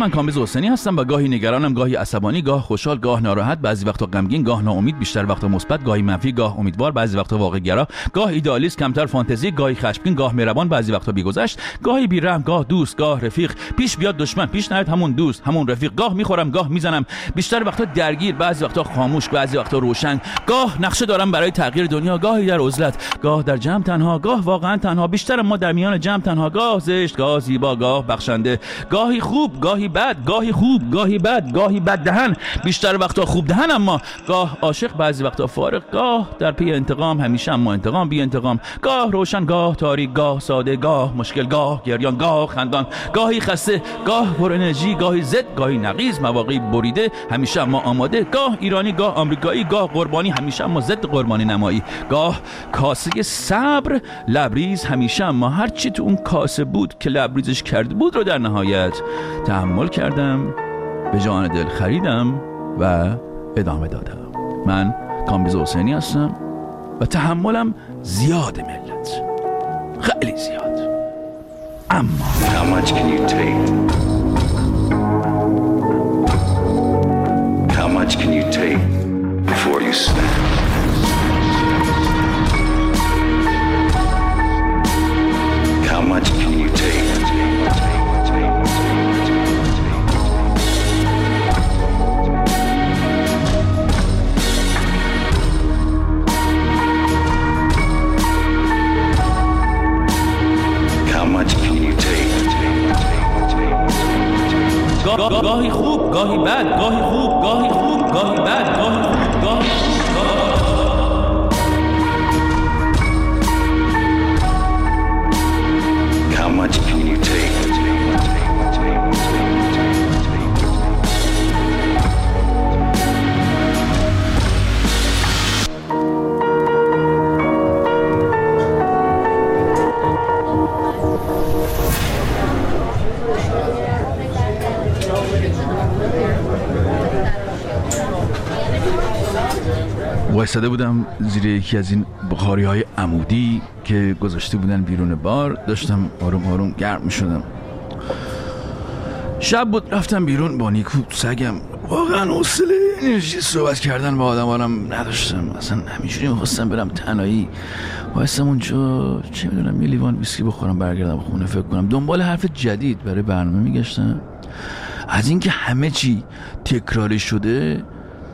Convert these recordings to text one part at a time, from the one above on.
من کامبیز حسینی هستم و گاهی نگرانم، گاهی عصبانی، گاه خوشحال، گاه ناراحت، بعضی وقتا غمگین، گاه ناامید، بیشتر وقتا مثبت، گاهی منفی، گاه امیدوار، بعضی وقتا واقع‌گرا، گاه ایدئالیست، کمتر فانتزی، گاهی خشمگین، گاه مهربان، بعضی وقتا بی‌گذشت، گاهی بی‌رحم، گاه دوست، گاه رفیق، پیش بیاد دشمن، پیش نیاد همون دوست، همون رفیق، گاه میخورم، گاه میزنم، بیشتر وقتا درگیر، بعضی وقتا خاموش، بعضی وقتا روشن، گاه نقشه دارم برای تغییر دنیا، گاهی در عزلت، گاه در جمع تنها، گاه واقعا تنها، بیشتر ما در میان جمع تنها، گاه زشت، گاه زیبا، گاه بخشنده، گاهی خوب، گاهی بد، گاهی خوب، گاهی بد، گاهی بد دهن، بیشتر وقتا خوب دهن، اما گاه عاشق، بعضی وقتا فارغ، گاه در پی انتقام، همیشه اما انتقام بی انتقام، گاه روشن، گاه تاریک، گاه ساده، گاه مشکل، گاه گریان، گاه خندان، گاهی خسته، گاه پر انرژی، گاهی ضد، گاهی نقیض، مواقعی بریده، همیشه اما آماده، گاه ایرانی، گاه آمریکایی، گاه قربانی، همیشه اما ضد قربانی نمایی، گاه کاسه صبر، لبریز، همیشه اما هر چی تو اون کاسه بود که لبریزش کرده بود رو در نهایت تحمل کردم، به جان دل خریدم و ادامه دادم. من کامبیز حسینی هستم و تحملم زیاد ملت، خیلی زیاد. اما How much can you take? How much can you take before you snap? How much can you take? How much can you take? گاهی خوب، گاهی بد، گاهی خوب، گاهی خوب، گاهی بد، گاهی خوب، گاهی How much can you take? وایساده بودم زیر یکی از این بخاری‌های عمودی که گذاشته بودن بیرون بار، داشتم آروم آروم گرم می‌شدم. شب بود، رفتم بیرون با نیکو سگم. واقعا حوصله انرژی صحبت کردن با آدمارم نداشتم، اصلا همینجوری می‌خواستم برم تنهایی وایسم اونجا، چه می‌دونم، یه لیوان ویسکی بخورم، برگردم خونه، فکر کنم، دنبال حرف جدید برای برنامه می‌گشتم. از اینکه همه چی تکراری شده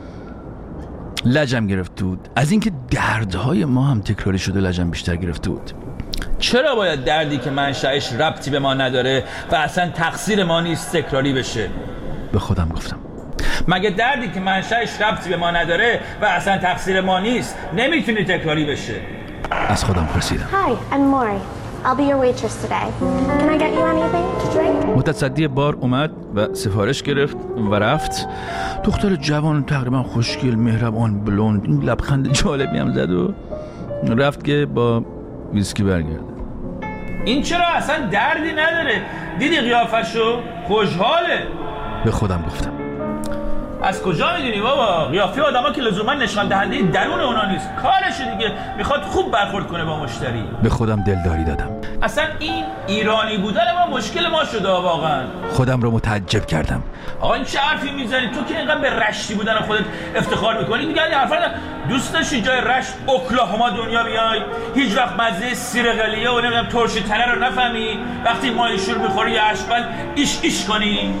لجم گرفته بود، از اینکه دردهای ما هم تکراری شده لجم بیشتر گرفته بود. چرا باید دردی که منشأش ربطی به ما نداره و اصلا تقصیر ما نیست تکراری بشه؟ به خودم گفتم مگه دردی که منشأش ربطی به ما نداره و اصلا تقصیر ما نیست نمیتونه تکراری بشه؟ از خودم پرسیدم. Hi, I'm Maury. I'll be your waitress today. Can I get you anything to drink? متصدی بار اومد و سفارش گرفت و رفت. دختر جوان تقریبا خوشگل، مهربان، بلوند، این لبخند جالبی هم زد و رفت که با ویسکی برگرده. این چرا اصلا دردی نداره؟ دیدی قیافشو؟ خوشحاله. به خودم گفتم. از کجا میدونی بابا؟ قیافه آدما که لزوما نشان دهنده درون اونا نیست، کارشه دیگه، میخواد خوب برخورد کنه با مشتری. به خودم دلداری دادم. اصلا این ایرانی بودن ما مشکل ما شده واقعا. خودم رو متعجب کردم. آقا این چه حرفی میزنی؟ تو که اینقدر به رشتی بودن خودت افتخار میکنی، دیگه این حرفا دوست داشتی جای رشت اوکلاهوما دنیا بیای، هیچ وقت مزه سیر قلیه و نمیدونم ترشی تنه رو نفهمی، وقتی مایشور میخوری یه اشبل ایش کنی.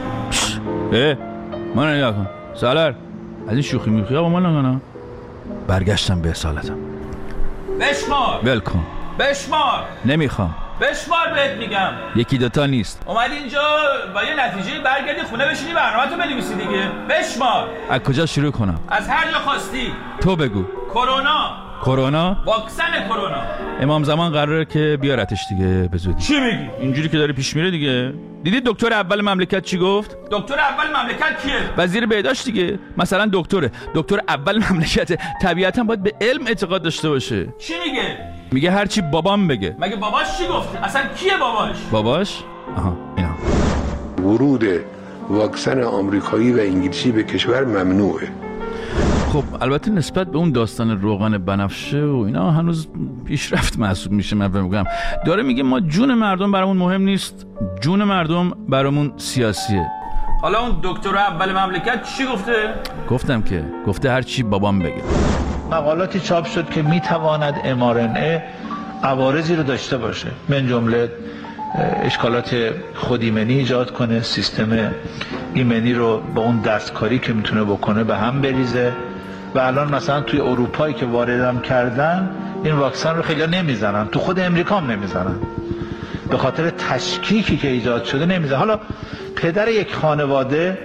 من نگاه کن سالار، از این شوخی میخواه با من نگاه. برگشتم به اصالتم. بشمار. ولکن. بشمار. نمیخوام. بشمار بهت میگم. یکی دوتا نیست. اومدی اینجا با یه نتیجه برگردی خونه بشینی برنامه‌تو بنویسی دیگه. بشمار. از کجا شروع کنم؟ از هر جا خواستی. تو بگو. کرونا؟ واکسن کرونا. امام زمان قراره که بیارتش دیگه به زودی. چی میگی؟ اینجوری که داره پیش میره دیگه. دیدی دکتر اول مملکت چی گفت؟ دکتر اول مملکت کیه؟ وزیر بهداشت دیگه. مثلا دکتر اول مملکت، طبیعتا باید به علم اعتقاد داشته باشه. چی میگه؟ میگه هر چی بابام بگه. مگه باباش چی گفت؟ اصلا کیه باباش؟ آها اینا. ورود واکسن آمریکایی و انگلیسی به کشور ممنوعه. خب البته نسبت به اون داستان روغن بنفشه و اینا هنوز پیشرفت محسوب میشه. من میگم داره میگه ما جون مردم برامون مهم نیست، جون مردم برامون سیاسیه. حالا اون دکتر اول مملکت چی گفته؟ گفته هر چی بابام بگه. مقالاتی چاپ شد که میتواند mRNA عوارضی رو داشته باشه، من جمله اشکالات خودایمنی ایجاد کنه، سیستم ایمنی رو با اون دستکاری که میتونه بکنه به هم بریزه. و الان مثلا توی اروپایی که واردم کردن این واکسن رو خیلی نمیزنن، تو خود امریکا هم نمیزنن، به خاطر تشکیکی که ایجاد شده نمیزنن. حالا پدر یک خانواده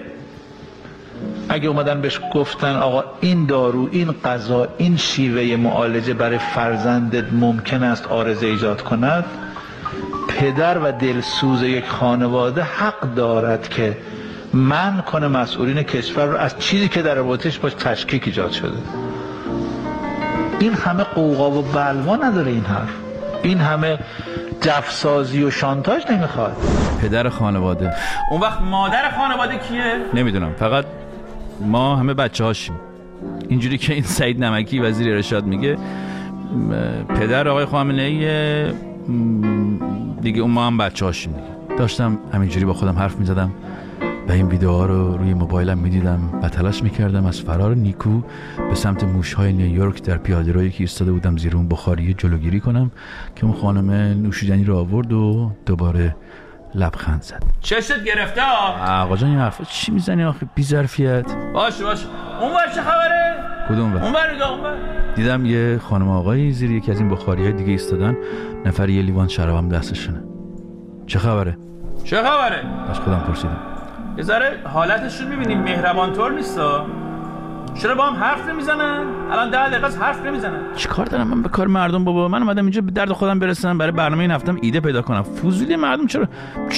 اگه اومدن بهش گفتن آقا این دارو، این غذا، این شیوه معالجه برای فرزندت ممکن است عارضه ایجاد کند، پدر و دلسوز یک خانواده حق دارد که منع کنه مسئولین کشور رو از چیزی که در رابطه‌اش باش تشکیک ایجاد شده. این همه قوقا و بلوا نداره این حرف، این همه جفسازی و شانتاژ نمیخواد. پدر خانواده. اون وقت مادر خانواده کیه؟ نمیدونم، فقط ما همه بچه هاشیم. اینجوری که این سعید نمکی وزیر ارشاد میگه پدر آقای خامنه‌ای دیگه، اون ما هم بچه هاشیم دیگه. داشتم همینجوری با خودم حرف میزدم و این ویدیوها رو روی موبایلم میدیدم و تلاش میکردم از فرار نیکو به سمت موشهای نیویورک در پیاده‌رویی که ایستاده بودم زیر اون بخاریه جلوگیری کنم که اون خانم نوشیدنی رو آورد و دوباره لبخند زد. چشت گرفته آقا جان، این حرفا چی میزنی آخه بی ظرفیت؟ باشه اون ور چه خبره؟ کدوم ور؟ اون ور نگاه، اون ور. دیدم یه خانم آقایی زیر یکی از این بخاری‌های دیگه ایستادن، نفر یه لیوان شرابم دستشونه. چه خبره؟ از خودم پرسیدم. یه ذره حالتشون میبینیم مهربان طور نیستا؟ چرا با هم حرف نمیزنن؟ الان 10 دقیقه از حرف نمیزنن. چیکار دارم من به کار مردم بابا؟ من اومدم اینجا به درد خودم برسونم، برای برنامه این هفتم ایده پیدا کنم. فضولی مردم چرا؟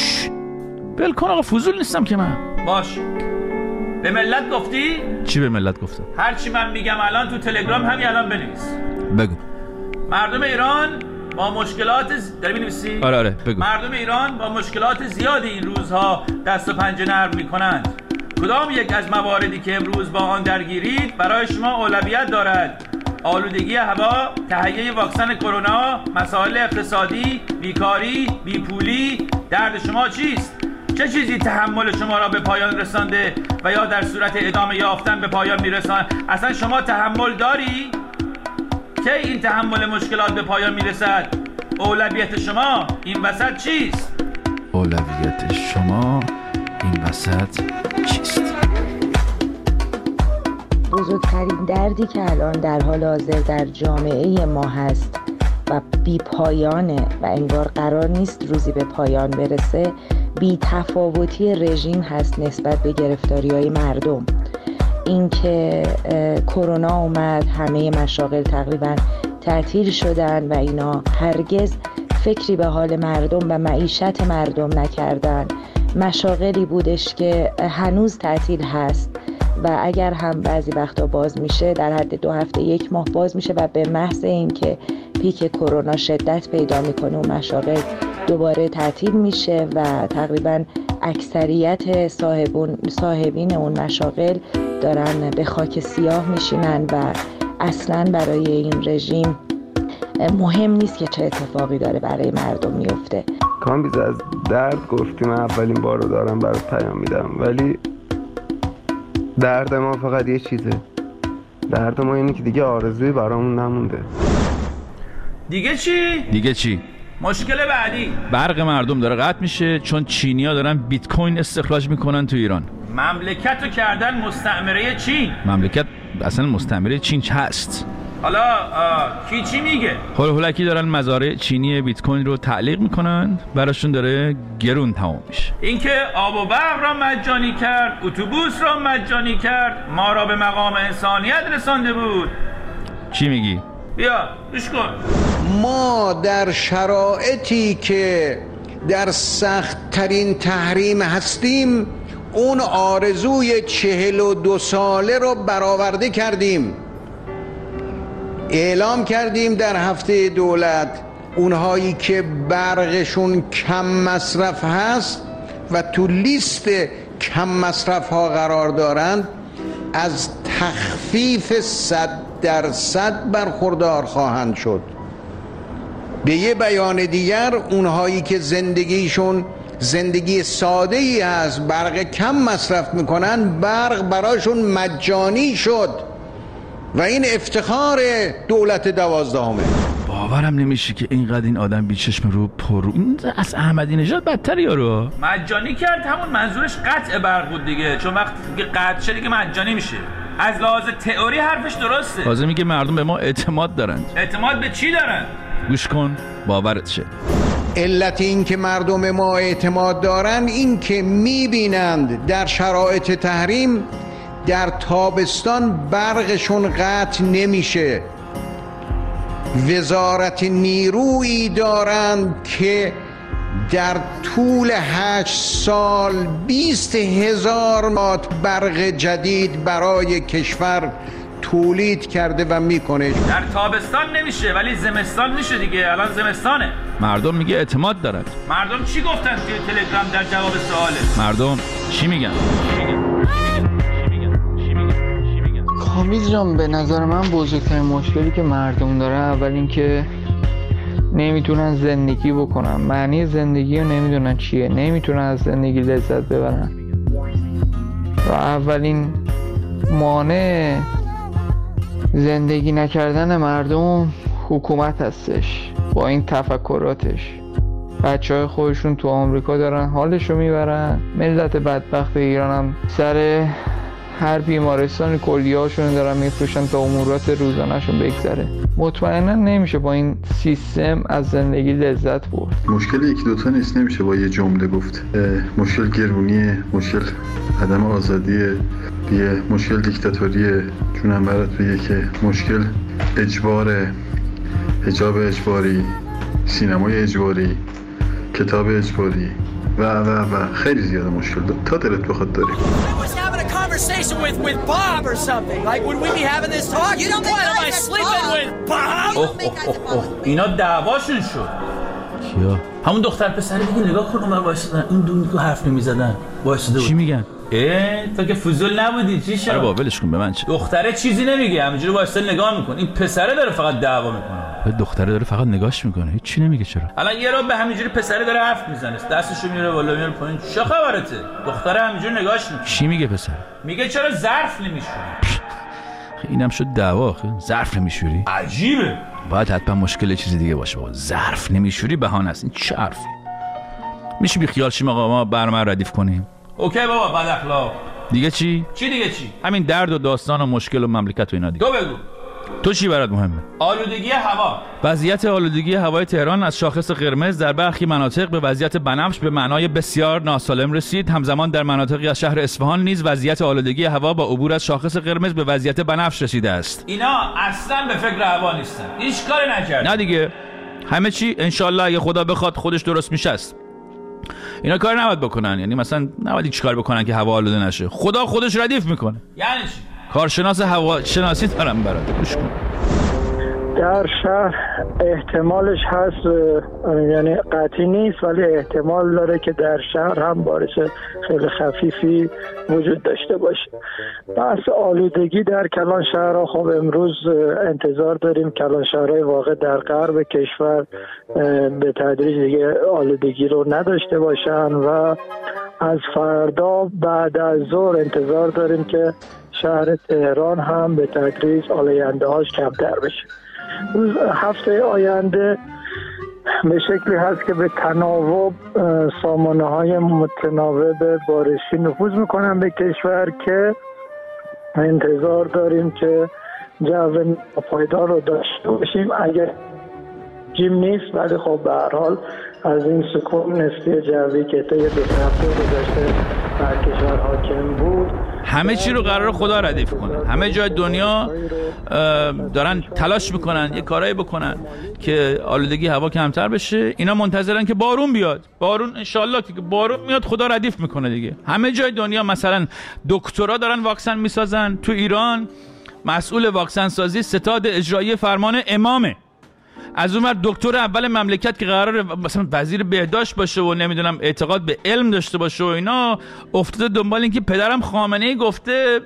ول کن آقا، فضول نیستم که من. باش. به ملت گفتی؟ چی به ملت گفتم؟ هر چی من میگم الان تو تلگرام همین الان بنویس. بگو. مردم ایران با مشکلات داری می‌نویسی؟ آره بگو. مردم ایران با مشکلات زیادی این روزها دست و پنجه نرم می‌کنند. کدام یک از مواردی که امروز با آن درگیرید برای شما اولویت دارد؟ آلودگی هوا، تهیه واکسن کرونا، مسائل اقتصادی، بیکاری، بیپولی، درد شما چیست؟ چه چیزی تحمل شما را به پایان رسانده و یا در صورت ادامه یافتن به پایان میرساند؟ اصلا شما تحمل داری؟ که این تحمل مشکلات به پایان میرسد؟ اولویت شما این وسط چیست؟ اولویت شما این وسط چیست؟ بزرگترین دردی که الان در حال حاضر در جامعه ما هست و بی پایانه و انگار قرار نیست روزی به پایان برسه، بی تفاوتی رژیم هست نسبت به گرفتاری‌های مردم. اینکه کرونا اومد، همه مشاغل تقریبا تعطیل شدن و اینا هرگز فکری به حال مردم و معیشت مردم نکردن. مشاغلی بودش که هنوز تعطیل هست و اگر هم بعضی وقتا باز میشه در حد 2 هفته 1 ماه باز میشه و به محض اینکه پیک کرونا شدت پیدا میکنه و مشاغل دوباره تعطیل میشه و تقریبا اکثریت صاحبین اون مشاغل دارن به خاک سیاه میشینن و اصلا برای این رژیم مهم نیست که چه اتفاقی داره برای مردم میفته. کامبیز از درد گفتی، من اولین بار رو دارم برات پیام میدم، ولی درد ما فقط یه چیزه. درد ما اینه که دیگه آرزویی برامون نمونده. دیگه چی؟ مشکل بعدی برق مردم داره قطع میشه چون چینی‌ها دارن بیت کوین استخراج میکنن تو ایران. مملکت رو کردن مستعمره چین. مملکت اصلا مستعمره چین هست. حالا کی چی میگه؟ هولکی دارن مزارع چینی بیت کوین رو تعلیق میکنن، براشون داره گرون تمام میشه. اینکه آب و برق را مجانی کرد، اتوبوس را مجانی کرد، ما را به مقام انسانیت رسانده بود. چی میگی؟ بیا گوش کن. ما در شرایطی که در سخت ترین تحریم هستیم اون آرزوی 42 ساله رو برآورده کردیم. اعلام کردیم در هفته دولت اونهایی که برقشون کم مصرف هست و تو لیست کم مصرف ها قرار دارند از تخفیف 100% برخوردار خواهند شد. به یه بیان دیگر اونهایی که زندگیشون زندگی ساده ای هست، برق کم مصرف میکنن، برق براشون مجانی شد و این افتخار دولت 12. باورم نمیشه که اینقدر این آدم بی چشم رو پرو، این از احمدی نژاد بدتر یارو. مجانی کرد، همون منظورش قطع برق بود دیگه، چون وقتی که قطع شه دیگه مجانی میشه. از لحاظ تئوری حرفش درسته. تازه میگه مردم به ما اعتماد دارن. اعتماد به چی دارن؟ گوش کن باورت شه. علت این که مردم ما اعتماد دارن این که میبینند در شرایط تحریم در تابستان برقشون قطع نمیشه. وزارت نیرویی دارند که در طول 8 سال 20,000 وات برق جدید برای کشور تولید کرده و میکنه. در تابستان نمیشه ولی زمستان میشه دیگه. الان زمستانه. مردم میگه اعتماد دارن. مردم چی گفتن توی تلگرام در جواب سواله؟ مردم چی میگن؟ کامیز جان، به نظر من بزرگترین مشکلی که مردم دارن اول این که نمیتونن زندگی بکنن، معنی زندگی رو نمیدونن چیه، نمیتونن از زندگی لذت ببرن و اولین مانع زندگی نکردن مردم حکومت هستش با این تفکراتش. بچه‌های خودشون تو آمریکا دارن حالشو میبرن، ملت بدبخت ایران هم سر هر بیمارستان کلیه‌هاشون دارن میفروشن تا امورات روزانه‌شون بگذره. مطمئنا نمیشه با این سیستم از زندگی لذت برد. مشکل یکی دوتا نیست، نمیشه با یه جمله گفت. مشکل گرونیه، مشکل عدم آزادیه، دیگه مشکل دیکتاتوریه. جونم برات بگه که مشکل اجباره، حجاب اجباری، سینمای اجباری، کتاب اجباری و خیلی زیاده مشکل تا دلت بخواد داری. Conversation with Bob or something. Like, would we be having this talk? You don't think am I sleeping with Bob? اینا دعواشون شد. کیا؟ همون دختر پسری دیگه نگاه کن اونور وایسادن. این دو حرف نمیزدن. وایساده بود. چی میگن؟ تو که فضول نبودی چی شد؟ آره بابا ولش کن، به من چه؟ دختره چیزی نمیگه، همینجوری وایساده نگاه میکنه. این پسره داره فقط دعوا میکنه. دختره داره فقط نگاهش میکنه، هیچ چی نمیگه. چرا؟ الان یه رو به همینجوری پسره داره حرف میزنه، دستشو میاره بالا میاره پایین. چه خبرته؟ دختره همینجوری نگاهش میکنه. چی میگه پسر؟ میگه چرا ظرف نمیشوری؟ اینم شد دعوا. ظرف نمیشوری؟ عجیبه. باید حتما مشکل چیزی دیگه باشه بابا. ظرف نمیشوری بهانه است. این چه حرفی؟ میشه بی خیال شیم آقا ما برنامه ردیف کنیم؟ اوکی بابا، بد اخلاق. دیگه چی؟ چی دیگه چی؟ همین درد و داستان و مشکل و مملکت و اینا دیگه. تو بگو. تو چی برات مهمه؟ آلودگی هوا. وضعیت آلودگی هوای تهران از شاخص قرمز در برخی مناطق به وضعیت بنفش به معنای بسیار ناسالم رسید. همزمان در مناطقی از شهر اصفهان نیز وضعیت آلودگی هوا با عبور از شاخص قرمز به وضعیت بنفش رسیده است. اینا اصلا به فکر هوا نیستن. هیچ کاری نکردن. نه دیگه. همه چی انشالله اگه خدا بخواد خودش درست میشه است. اینا کار نباید بکنن، یعنی مثلا نباید هیچ کار بکنن که هوا آلوده نشه. خدا خودش ردیف میکنه. یعنی چی؟ کارشناس هوا شناسی دارم برات، گوش کن. در شهر احتمالش هست، یعنی قطعی نیست ولی احتمال داره که در شهر هم بارش خیلی خفیفی وجود داشته باشه. بحث آلودگی در کلان شهرها، خب امروز انتظار داریم کلان شهرهای واقع در غرب کشور به تدریج دیگه آلودگی رو نداشته باشن و از فردا بعد از ظهر انتظار داریم که شهر تهران هم به تدریج آلاینده‌هاش کمتر بشه. هفته آینده به شکلی هست که به تناوب سامانه‌های متناوب بارشی نفوذ میکنن به کشور که انتظار داریم که جو پایدار رو داشته باشیم. اگر جیم نیست ولی خب به هر حال از این سکون نسبی جوی که تا یه 2 هفته گذشته بر کشور حاکم بود، همه چی رو قرار خدا ردیف کنه. همه جای دنیا دارن تلاش میکنن یه کارایی بکنن که آلودگی هوا کمتر بشه. اینا منتظرن که بارون بیاد. بارون انشالله که بارون میاد خدا ردیف میکنه دیگه. همه جای دنیا مثلا دکترا دارن واکسن میسازن. تو ایران مسئول واکسن سازی ستاد اجرایی فرمان امامه. از اون ور دکتر اول مملکت که قراره مثلا وزیر بهداشت باشه و نمیدونم اعتقاد به علم داشته باشه و اینا، افتاده دنبال این که پدرم خامنه‌ای گفته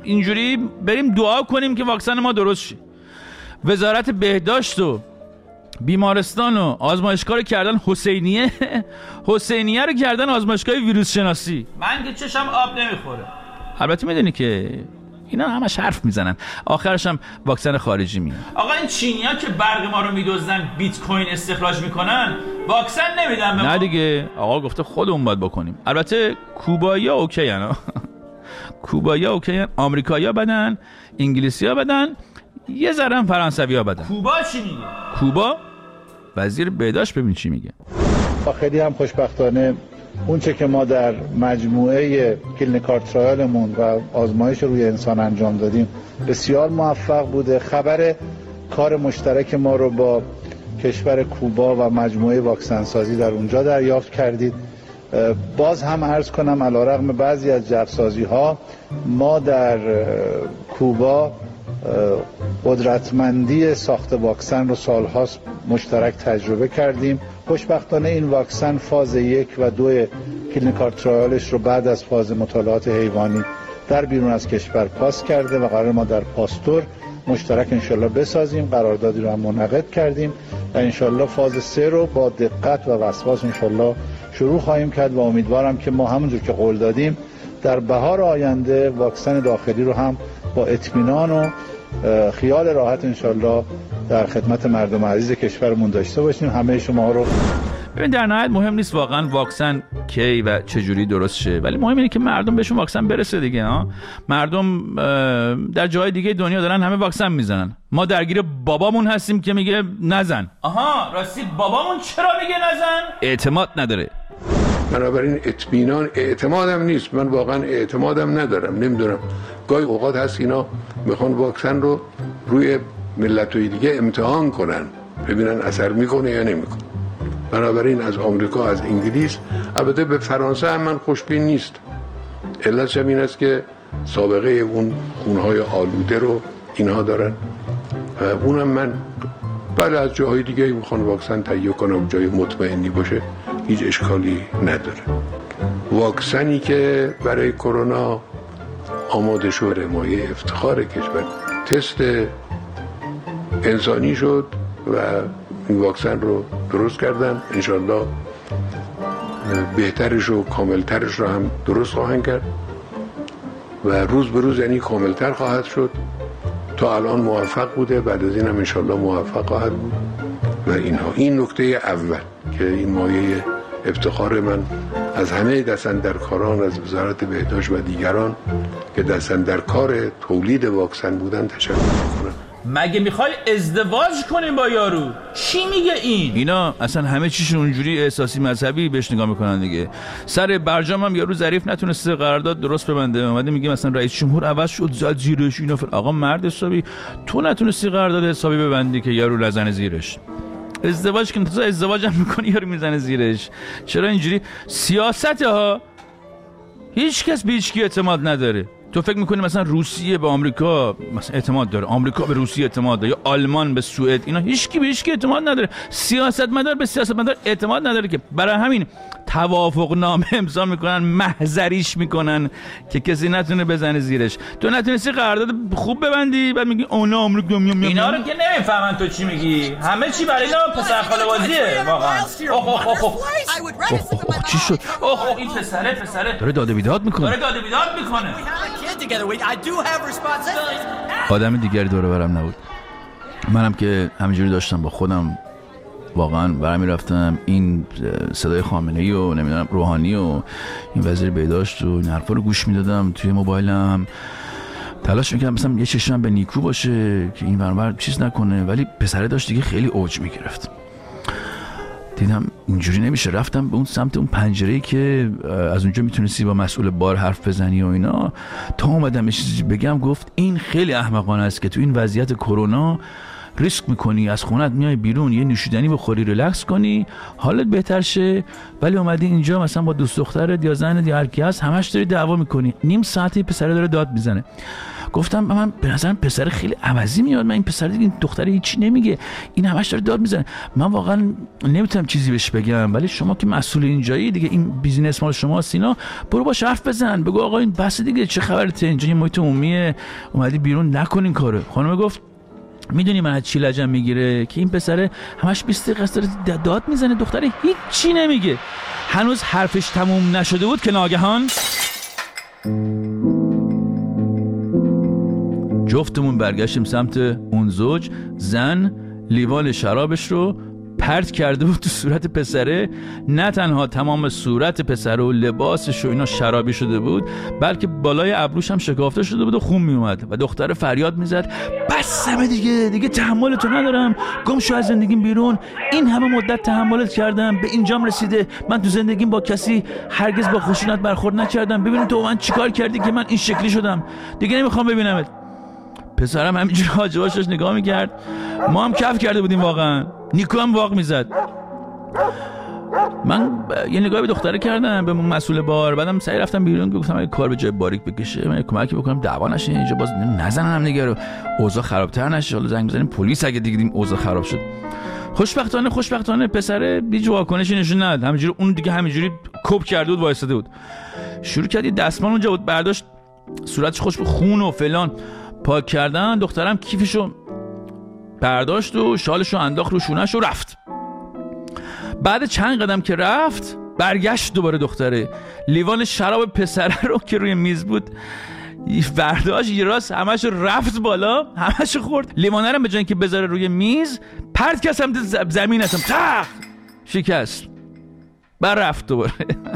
اینجوری بریم دعا کنیم که واکسن ما درست شه. وزارت بهداشت و بیمارستان و آزمایشگاه رو کردن حسینیه رو کردن آزمایشگاه ویروس شناسی. من که چشم آب نمیخوره. البته میدونی که اینا همش حرف میزنن، آخرش هم واکسن خارجی میاد. آقا این چینی‌ها که برق ما رو میدزدن بیت کوین استخراج میکنن، واکسن نمیدن به ما. نه دیگه، آقا گفته خودمون باید بکنیم. البته کوبایی‌ها اوکی ان. کوبایی‌ها اوکی ان، آمریکایی‌ها بدن، انگلیسی‌ها بدن، یه ذره هم فرانسوی‌ها بدن. کوبا چی میگه؟ کوبا وزیر بهداشت ببین چی میگه. خیلی هم خوشبختانه اونچه که ما در مجموعه کلینیکال ترایلمون و آزمایش روی انسان انجام دادیم بسیار موفق بوده. خبر کار مشترک ما رو با کشور کوبا و مجموعه واکسن سازی در اونجا دریافت کردید. باز هم عرض کنم علیرغم بعضی از جعبه‌سازی ها ما در کوبا قدرتمندی ساخت واکسن رو سالهاست مشترک تجربه کردیم. خوشبختانه این واکسن فاز 1 و 2 کلینیکال ترایلش رو بعد از فاز مطالعات حیوانی در بیرون از کشور پاس کرده و قرار ما در پاستور مشترک انشالله بسازیم. قراردادی رو هم منعقد کردیم و انشالله فاز 3 رو با دقت و وسواس انشالله شروع خواهیم کرد و امیدوارم که ما همونجور که قول دادیم در بهار آینده واکسن داخلی رو هم با اطمینان و خیال راحت انشالله در خدمت مردم عزیز کشورمون داشته باشیم. همه شما رو ببین، در نهایت مهم نیست واقعا واکسن کی و چجوری درست شه، ولی مهم اینه که مردم بهشون واکسن برسه دیگه. مردم در جای دیگه دنیا دارن همه واکسن میزنن، ما درگیر بابامون هستیم که میگه نزن. آها راستی بابامون چرا میگه نزن؟ اعتماد نداره. بنابراین اطمینان اعتمادم نیست، من واقعا اعتمادم ندارم. نمیدونم، گاهی اوقات هست اینا میخوان واکسن رو روی ملت‌های دیگه امتحان کنن ببینن اثر میکنه یا نمیکنه. بنابراین از آمریکا، از انگلیس، البته به فرانسه هم من خوشبین نیست. علتش این است که سابقه اون خونهای آلوده رو اینها دارن و اونم من بله از جاهای دیگه میخوان واکسن تهیه کنم جای مطمئنی باشه هیچ اشکالی نداره. واکسنی که برای کرونا آماده شده مایه افتخار کشور تست انسانی شد و این واکسن رو درست کردن. انشالله بهترش و کاملترش رو هم درست خواهند کرد و روز به روز یعنی کاملتر خواهد شد. تا الان موفق بوده، بعد از این هم انشالله موفق خواهد بود و اینها. این نکته اول که این مایه افتخار من از همه دستاندرکاران از وزارت بهداشت و دیگران که دستاندرکار تولید واکسن بودن تشکر میکنم. مگه میخوای ازدواج کنیم با یارو؟ چی میگه این؟ اینا اصلا همه چیشون اونجوری احساسی مذهبی بهش نگاه میکنن دیگه. سر برجام هم یارو ظریف نتونسته قرارداد درست ببنده، اومده میگه مثلا رئیس جمهور عوض شد زد زیرش اینا. آقا مرد حسابی، تو نتونستی قرارداد حسابی ببندی که یارو لزن زیرش. ازدواج که تو ازدواج هم میکنی یارو میزنه زیرش. چرا اینجوری سیاسته ها؟ هیچ کس به هیچ کی اعتماد نداره. تو فکر میکنی مثلا روسیه به آمریکا مثلا اعتماد داره، آمریکا به روسیه اعتماد داره، یا آلمان به سوئد؟ اینا هیچ کی به هیچ کی اعتماد نداره. سیاستمدار به سیاستمدار اعتماد نداره که برای همین توافق نامه امضا میکنن، محضریش میکنن که کسی نتونه بزنه زیرش. تو نتونستی قرارداد خوب ببندی بعد میگی اونا آمریکا اینا رو که نمیفهمن تو چی میگی. همه چی برای اینا پسر خاله بازیه واقعا. چی شد؟ این پسره داره داد و بیداد میکنه. آدم دیگری دور و برم نبود. منم که همینجوری داشتم با خودم واقعا برمی رفتم این صدای خامنه‌ای و نمیدونم روحانی و این وزیر بهداشت و این حرفا رو گوش میدادم توی موبایلم. تلاش میکردم مثلا یه چشمم به نیکو باشه که این ورانور چیز نکنه، ولی پسره داشت دیگه خیلی اوج میگرفت. دیدم اینجوری نمیشه، رفتم به اون سمت اون پنجره‌ای که از اونجا میتونستی با مسئول بار حرف بزنی و اینا. تا اومدم یه چیزی بگم گفت این خیلی احمقانه است که تو این وضعیت کرونا ریسک میکنی از خونت میای بیرون یه نوشیدنی بخوری ریلکس کنی حالت بهتر شه، ولی اومدی اینجا مثلا با دوست دخترت یا زنت یا هر کی هست همش داری دعوا میکنی. نیم ساعتی پسره داره داد میزنه. گفتم من به نظرم پسر خیلی عوضی میاد، من این پسر دیگه این دختر هیچی نمیگه، این همش داره داد میزنه. من واقعا نمیتونم چیزی بهش بگم، ولی شما که مسئول اینجایی دیگه، این بیزینس مال شماست، اینا برو باش حرف بزن، بگو آقا این بس دیگه، چه خبرته، اینجا یه محیط عمومیه، اومدی بیرون نکنین کارو. خانم گفت میدونی من از چی لجم میگیره؟ که این پسره همش 20 دقیقه است داد میزنه، دختره هیچ چی نمیگه. هنوز حرفش تموم نشده بود که ناگهان جفتمون برگشتیم سمت اون زوج. زن لیوان شرابش رو پرت کرده بود تو صورت پسره. نه تنها تمام صورت پسره و لباسش و اینا شرابی شده بود، بلکه بالای ابروش هم شکافته شده بود و خون می اومد و دختره فریاد میزد بسمه دیگه تحملتو ندارم، گم شو از زندگیم بیرون، این همه مدت تحملت کردم، به اینجام رسیده، من تو زندگیم با کسی هرگز با خشونت برخورد نکردم، ببین تو من چیکار کردی که من این شکلی شدم، دیگه نمیخوام ببینمت. پسرم همینجوری حاجباشش نگاه میکرد. ما هم کف کرده بودیم واقعا. نیکو هم واق میزد. من یه نگاهی به دختره کردم، به مسئول بار، بعدم سعی رفتم بیرون، گفتم اگه کار به جای باریک بکشه من کمکی بکنم دعوا نشه اینجا، باز نزنن هم دیگه رو، اوضاع خرابتر نشه، حالا زنگ بزنیم پلیس اگه دیدیم اوضاع خراب شد. خوشبختانه پسر هیچ واکنشی نشون نداد. همینجوری اون دیگه همینجوری کپ کرده بود، وایساده بود. شروع کرد یه دستمال اونجا بود برداشت، صورتش خوش به خون و فلان پاک کردن. دخترم کیفشو برداشت و شالشو انداخت رو شونه‌ش و رفت. بعد چند قدم که رفت برگشت دوباره دختره، لیوان شراب پسره رو که روی میز بود برداشت یه راست همش رفت بالا، همش خورد. لیوانه رو به جای اینکه بذاره روی میز پرت کرد سمت زمین، اصلا شکست. بعد رفت دوباره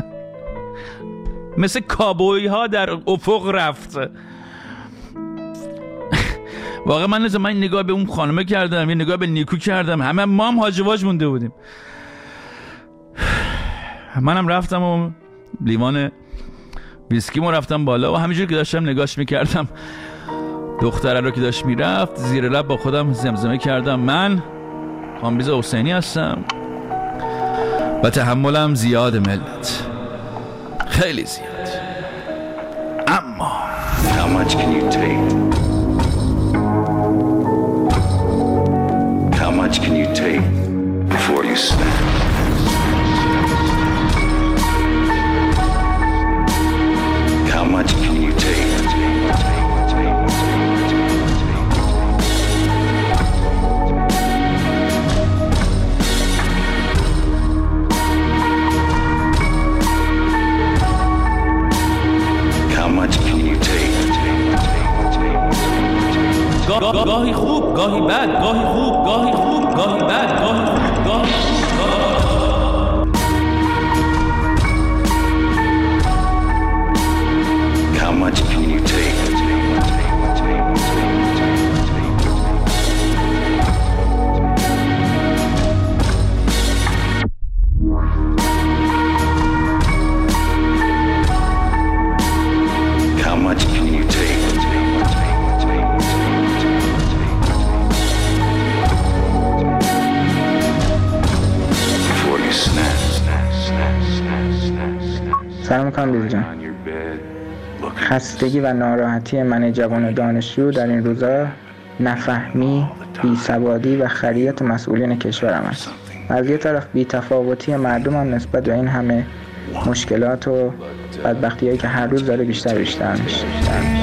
مثل کابوی ها در افق رفت. واقعا من نگاه به اون خانمه کردم، یه نگاه به نیکو کردم، همه ما هم حاجواج مونده بودیم. منم رفتم و لیوان ویسکیمو رفتم بالا و همینجور که داشتم نگاش میکردم دختره رو که داشت میرفت، زیر لب با خودم زمزمه کردم من کامبیز حسینی هستم و تحملم زیاد ملت، خیلی زیاد. اما How much can you take? How much can you take before you snap? How much can you take? How much can you take? گاهی خوب، گاهی بد، گاهی خوب، گاهی خوب، گاهی بد، گاهی خوب، گاهی How much can you take? How much can you take? Before you snap. سلام کامبیز جان. خستگی و ناراحتی من جوان دانشجو در این روزا نفهمی، بیسوادی و خریت مسئولین کشورم است. از یه طرف بی‌تفاوتی مردم هم نسبت به این همه مشکلات و بدبختی‌هایی که هر روز داره بیشتر میشه.